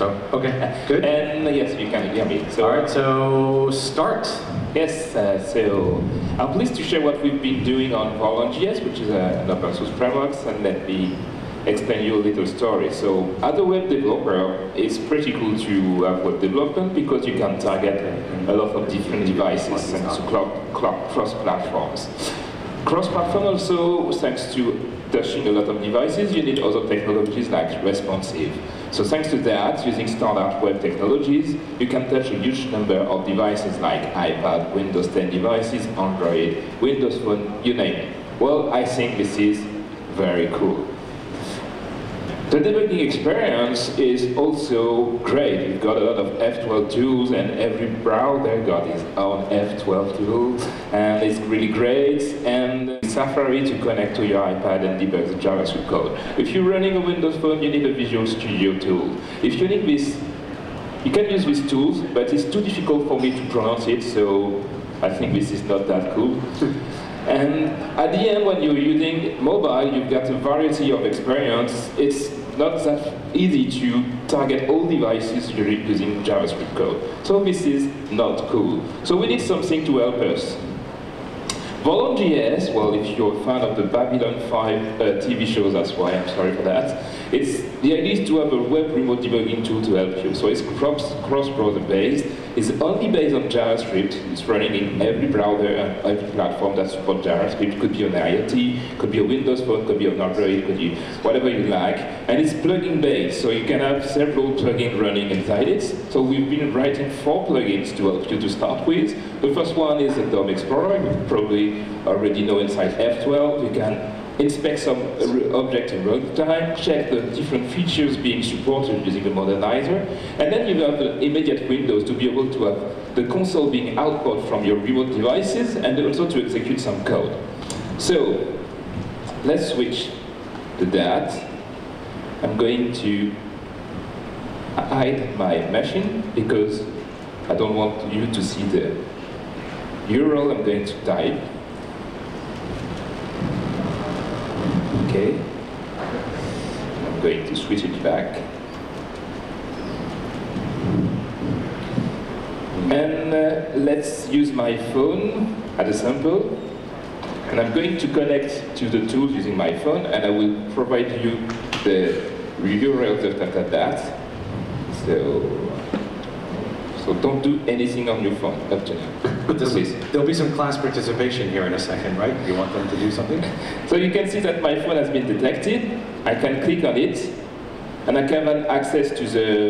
Oh, okay, good. And yes, you can hear me. All right, so start. Yes, so I'm pleased to share what we've been doing on Volant.js, which is an open source framework, and let me explain you a little story. So as a web developer, it's pretty cool to have web development because you can target a lot of different devices and to cross-platforms. Cross-platform also, thanks to touching a lot of devices, you need other technologies like responsive. So thanks to that, using standard web technologies, you can touch a huge number of devices like iPad, Windows 10 devices, Android, Windows Phone, you name it. Well, I think this is very cool. The debugging experience is also great. You've got a lot of F12 tools, and every browser got its own F12 tool, and it's really great. And Safari to connect to your iPad and debug the JavaScript code. If you're running a Windows Phone, you need a Visual Studio tool. If you need this, you can use these tools, but it's too difficult for me to pronounce it, so I think this is not that cool. And at the end, when you're using mobile, you've got a variety of experience. It's not that easy to target all devices using JavaScript code. So this is not cool. So we need something to help us. Volant.js, well, if you're a fan of the Babylon 5 TV show, that's why I'm sorry for that. The idea is to have a web remote debugging tool to help you. So it's cross-browser based. It's only based on JavaScript. It's running in every browser and every platform that supports JavaScript. Could be an IoT, could be a Windows Phone, could be an Android, could be whatever you like. And it's plugin based, so you can have several plugins running inside it. So we've been writing 4 plugins to help you to start with. The first one is the DOM Explorer. You probably already know inside F12. You can inspect some object in real time, check the different features being supported using the modernizer, and then you have the immediate windows to be able to have the console being output from your remote devices and also to execute some code. So let's switch to that. I'm going to hide my machine because I don't want you to see the URL I'm going to type. Okay, I'm going to switch it back. And let's use my phone as a sample. And I'm going to connect to the tool using my phone, and I will provide you the URL just after that. So don't do anything on your phone up to now. But there'll be some class participation here in a second, right? You want them to do something? So you can see that my phone has been detected. I can click on it, and I can have access to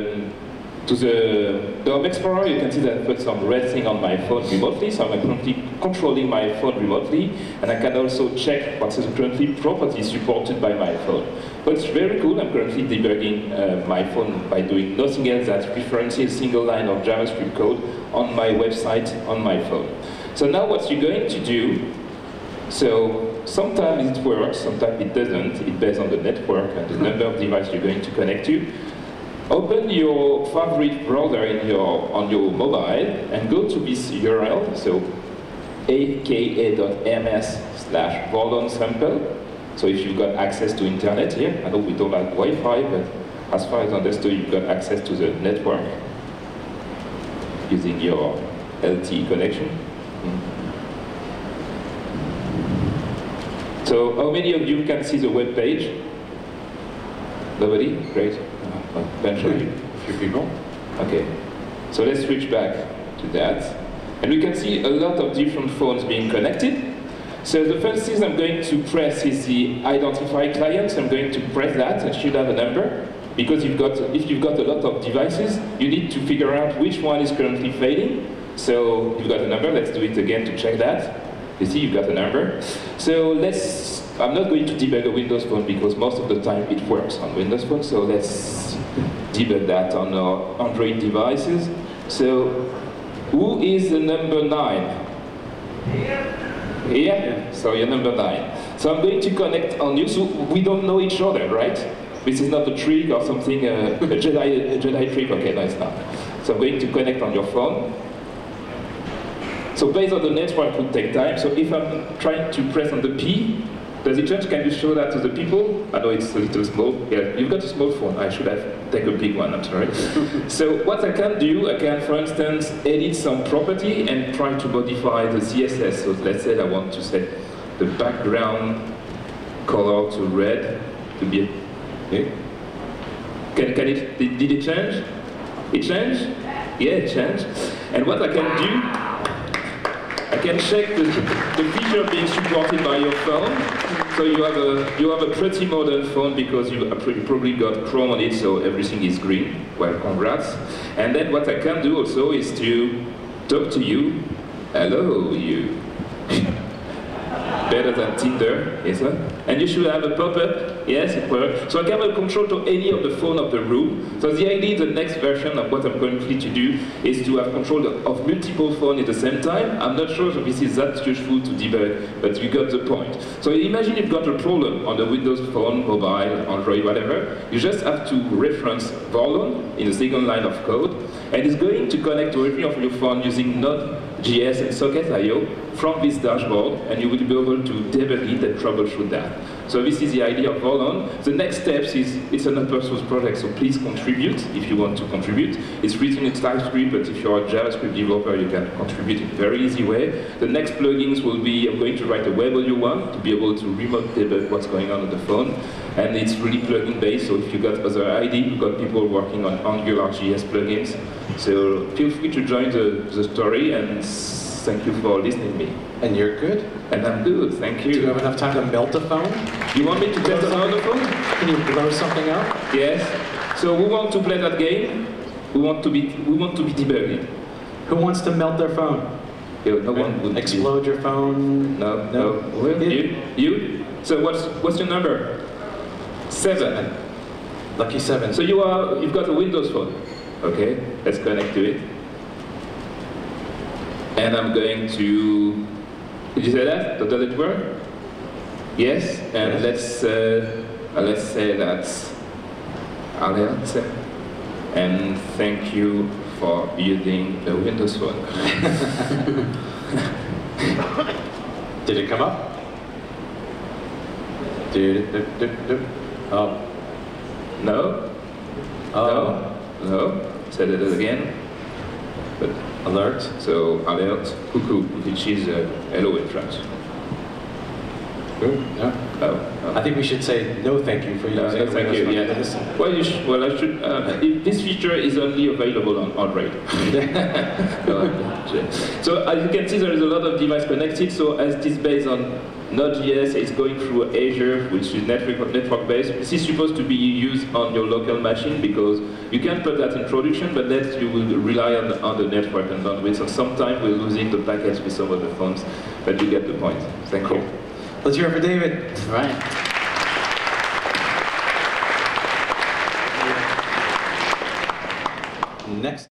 the DOM Explorer. You can see that I put some red thing on my phone remotely, so I'm currently controlling my phone remotely, and I can also check what is currently properties supported by my phone. But it's very cool. I'm currently debugging my phone by doing nothing else than referencing a single line of JavaScript code on my website on my phone. So now what you're going to do, so sometimes it works, sometimes it doesn't. It based on the network and the number of devices you're going to connect to. Open your favorite browser on your mobile and go to this URL, so aka.ms/volant-sample. So if you've got access to internet here, I know we don't have Wi-Fi, but as far as I understood, you've got access to the network using your LTE connection. So how many of you can see the web page? Nobody? Great. Eventually. A few people. Okay. So let's switch back to that. And we can see a lot of different phones being connected. So the first thing I'm going to press is the identify client. So I'm going to press that, and should have a number. Because if you've got a lot of devices, you need to figure out which one is currently failing. So you've got a number. Let's do it again to check that. You see, you've got a number. So I'm not going to debug a Windows Phone because most of the time it works on Windows Phone. So let's debug that on our Android devices. So who is the number 9? Here? So you're number 9. So I'm going to connect on you. So we don't know each other, right? This is not a trick or something, a Jedi trick. Okay, no, it's not. So I'm going to connect on your phone. So based on the network, it will take time. So if I'm trying to press on the P, Does it change? Can you show that to the people? I know it's a little small. Yeah, you've got a small phone. I should have taken a big one, I'm sorry. So what I can do, I can, for instance, edit some property and try to modify the CSS. So let's say I want to set the background color to red to be, okay. Can it, did it change? It changed? Yeah, it changed. And what I can do, I can check the feature being supported by your phone. So you have a pretty modern phone because you probably got Chrome on it, so everything is green. Well, congrats. And then what I can do also is to talk to you. Hello, you. Better than Tinder, yes sir? And you should have a pop-up, yes, it works. So I can have control to any of the phone of the room. So the idea, the next version of what I'm currently to do is to have control of multiple phones at the same time. I'm not sure if this is that useful to debug, but you got the point. So imagine you've got a problem on the Windows phone, mobile, Android, whatever. You just have to reference Vorlon in the second line of code, and it's going to connect to every of your phone using Node.js and Socket.io from this dashboard, and you will be able to debug it and troubleshoot that. So this is the idea of Vorlon. The next steps is, it's an open source project, so please contribute if you want to contribute. It's written in TypeScript, but if you're a JavaScript developer, you can contribute in a very easy way. The next plugins will be, I'm going to write a WebAudio1 to be able to remote debug what's going on the phone. And it's really plugin based, so if you got other ideas, you've got people working on AngularJS plugins. So feel free to join the story, and thank you for listening to me. And you're good? And I'm good, thank you. Do you have enough time to melt a phone? You want me to test another phone? Can you blow something up? Yes. So we want to play that game. We want to be debugged. Who wants to melt their phone? Yeah, no one would explode your phone? No. Well, you? So what's your number? 7. Lucky 7. So you've got a Windows phone. Okay, let's connect to it. And I'm going to, did you say that? Does it work? Yes, and yes. Let's say that's alert. And thank you for using the Windows phone. Did it come up? Oh. No? Oh. No? Say that again. But alert. So alert, cuckoo, which is hello in French. Good. No. I think we should say no thank you for using no, thank you. Yeah. Well, I should. This feature is only available on Android. So as you can see, there is a lot of devices connected. So as it is based on Node.js, it's going through Azure, which is network-based. This is supposed to be used on your local machine because you can put that in production, but then you will rely on the network and bandwidth. So sometimes we're losing the package with some of the phones, but you get the point. Thank you. Let's hear it for David. All right. Next.